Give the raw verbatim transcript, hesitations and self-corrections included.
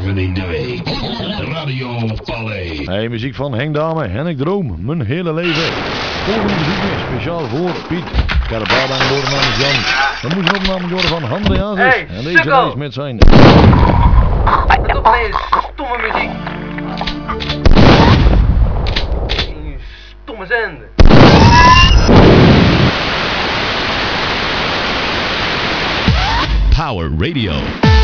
keer in de week. Radio Palais. Hey, muziek van Henk Dame en ik droom mijn hele leven. Volgende muziek is speciaal voor Piet. Ik heb een paar dagen horen namens Jan. Dan moet een opname worden van Andreas. Hey, en deze sukkel. is met zijn... Let op met je stomme muziek. In je stomme zender. Power Radio.